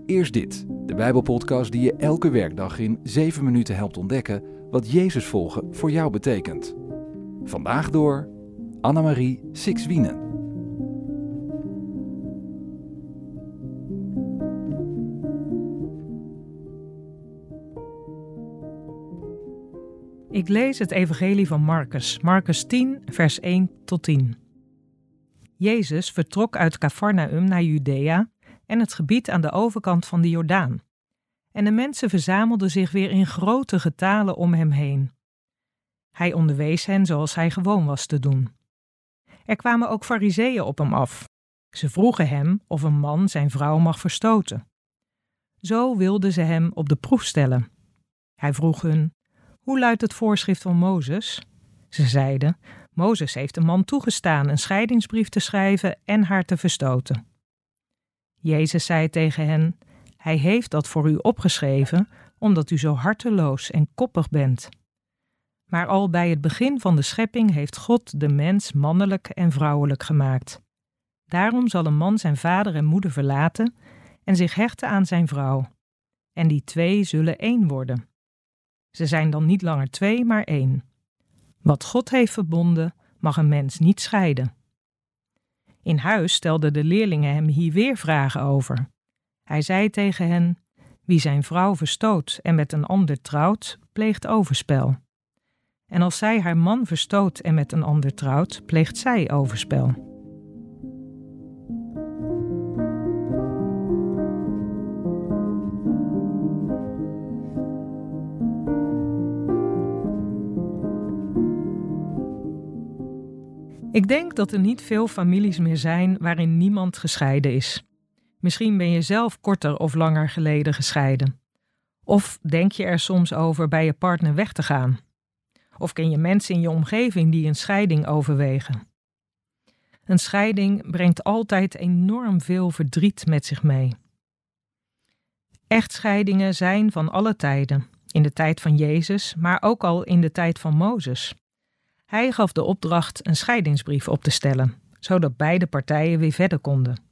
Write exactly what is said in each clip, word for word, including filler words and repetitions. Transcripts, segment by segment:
Eerst dit, de Bijbelpodcast die je elke werkdag in zeven minuten helpt ontdekken wat Jezus volgen voor jou betekent. Vandaag door Annemarie Sixwienen. Ik lees het evangelie van Marcus, Marcus tien, vers één tot tien. Jezus vertrok uit Cafarnaüm naar Judea en het gebied aan de overkant van de Jordaan. En de mensen verzamelden zich weer in grote getalen om hem heen. Hij onderwees hen zoals hij gewoon was te doen. Er kwamen ook farizeeën op hem af. Ze vroegen hem of een man zijn vrouw mag verstoten. Zo wilden ze hem op de proef stellen. Hij vroeg hun: hoe luidt het voorschrift van Mozes? Ze zeiden: Mozes heeft een man toegestaan een scheidingsbrief te schrijven en haar te verstoten. Jezus zei tegen hen: hij heeft dat voor u opgeschreven, omdat u zo harteloos en koppig bent. Maar al bij het begin van de schepping heeft God de mens mannelijk en vrouwelijk gemaakt. Daarom zal een man zijn vader en moeder verlaten en zich hechten aan zijn vrouw. En die twee zullen één worden. Ze zijn dan niet langer twee, maar één. Wat God heeft verbonden, mag een mens niet scheiden. In huis stelden de leerlingen hem hier weer vragen over. Hij zei tegen hen: wie zijn vrouw verstoot en met een ander trouwt, pleegt overspel. En als zij haar man verstoot en met een ander trouwt, pleegt zij overspel. Ik denk dat er niet veel families meer zijn waarin niemand gescheiden is. Misschien ben je zelf korter of langer geleden gescheiden. Of denk je er soms over bij je partner weg te gaan. Of ken je mensen in je omgeving die een scheiding overwegen. Een scheiding brengt altijd enorm veel verdriet met zich mee. Echtscheidingen zijn van alle tijden, in de tijd van Jezus, maar ook al in de tijd van Mozes. Hij gaf de opdracht een scheidingsbrief op te stellen, zodat beide partijen weer verder konden.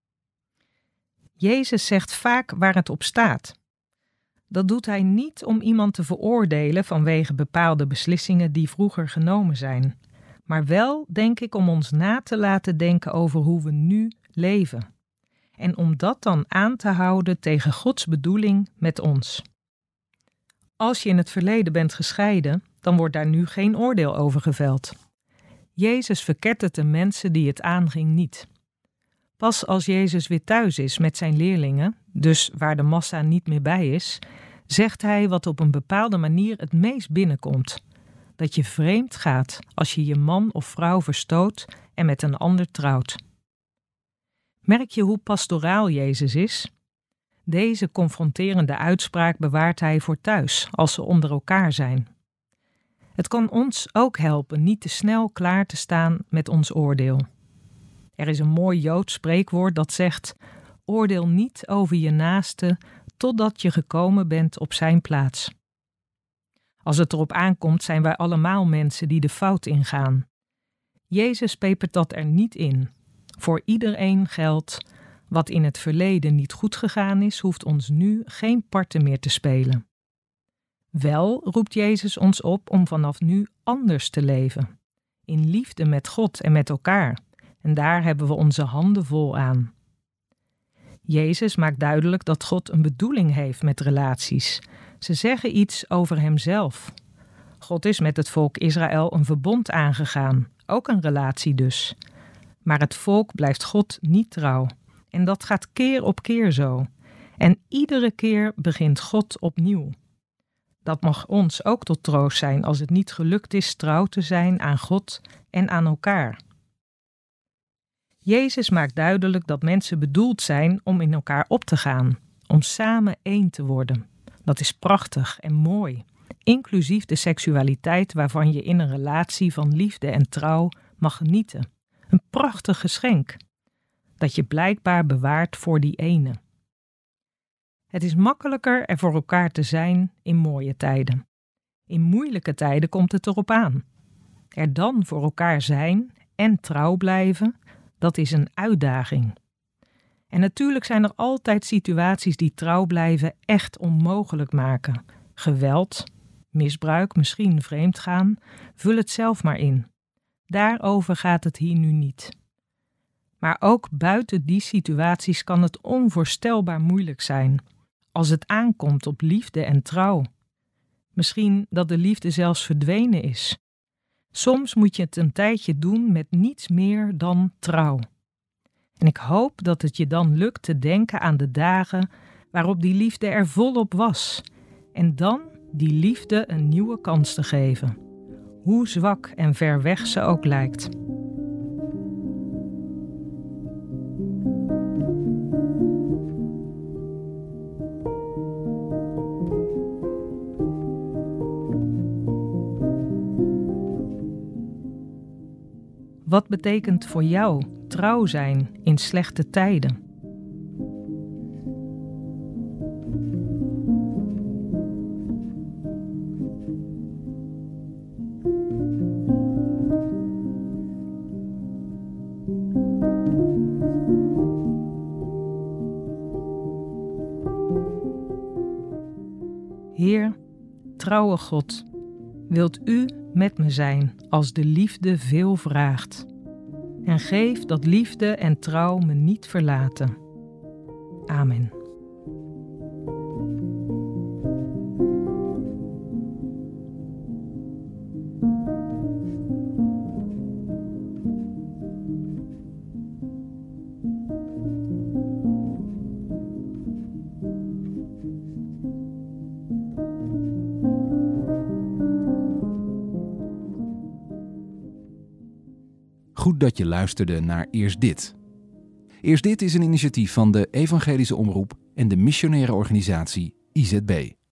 Jezus zegt vaak waar het op staat. Dat doet hij niet om iemand te veroordelen vanwege bepaalde beslissingen die vroeger genomen zijn, maar wel, denk ik, om ons na te laten denken over hoe we nu leven. En om dat dan aan te houden tegen Gods bedoeling met ons. Als je in het verleden bent gescheiden, dan wordt daar nu geen oordeel over geveld. Jezus verkettert de mensen die het aanging niet. Pas als Jezus weer thuis is met zijn leerlingen, dus waar de massa niet meer bij is, zegt hij wat op een bepaalde manier het meest binnenkomt: dat je vreemd gaat als je je man of vrouw verstoot en met een ander trouwt. Merk je hoe pastoraal Jezus is? Deze confronterende uitspraak bewaart hij voor thuis, als ze onder elkaar zijn. Het kan ons ook helpen niet te snel klaar te staan met ons oordeel. Er is een mooi Joods spreekwoord dat zegt: oordeel niet over je naaste totdat je gekomen bent op zijn plaats. Als het erop aankomt zijn wij allemaal mensen die de fout ingaan. Jezus pepert dat er niet in. Voor iedereen geldt: wat in het verleden niet goed gegaan is, hoeft ons nu geen parten meer te spelen. Wel roept Jezus ons op om vanaf nu anders te leven. In liefde met God en met elkaar. En daar hebben we onze handen vol aan. Jezus maakt duidelijk dat God een bedoeling heeft met relaties. Ze zeggen iets over hemzelf. God is met het volk Israël een verbond aangegaan. Ook een relatie dus. Maar het volk blijft God niet trouw. En dat gaat keer op keer zo. En iedere keer begint God opnieuw. Dat mag ons ook tot troost zijn als het niet gelukt is trouw te zijn aan God en aan elkaar. Jezus maakt duidelijk dat mensen bedoeld zijn om in elkaar op te gaan, om samen één te worden. Dat is prachtig en mooi, inclusief de seksualiteit waarvan je in een relatie van liefde en trouw mag genieten. Een prachtig geschenk, dat je blijkbaar bewaart voor die ene. Het is makkelijker er voor elkaar te zijn in mooie tijden. In moeilijke tijden komt het erop aan. Er dan voor elkaar zijn en trouw blijven, dat is een uitdaging. En natuurlijk zijn er altijd situaties die trouw blijven echt onmogelijk maken. Geweld, misbruik, misschien vreemdgaan, vul het zelf maar in. Daarover gaat het hier nu niet. Maar ook buiten die situaties kan het onvoorstelbaar moeilijk zijn, als het aankomt op liefde en trouw. Misschien dat de liefde zelfs verdwenen is. Soms moet je het een tijdje doen met niets meer dan trouw. En ik hoop dat het je dan lukt te denken aan de dagen waarop die liefde er volop was. En dan die liefde een nieuwe kans te geven. Hoe zwak en ver weg ze ook lijkt. Wat betekent voor jou trouw zijn in slechte tijden? Heer, trouwe God, wilt u met me zijn als de liefde veel vraagt. En geef dat liefde en trouw me niet verlaten. Amen. Goed dat je luisterde naar Eerst Dit. Eerst Dit is een initiatief van de Evangelische Omroep en de missionaire organisatie I Z B.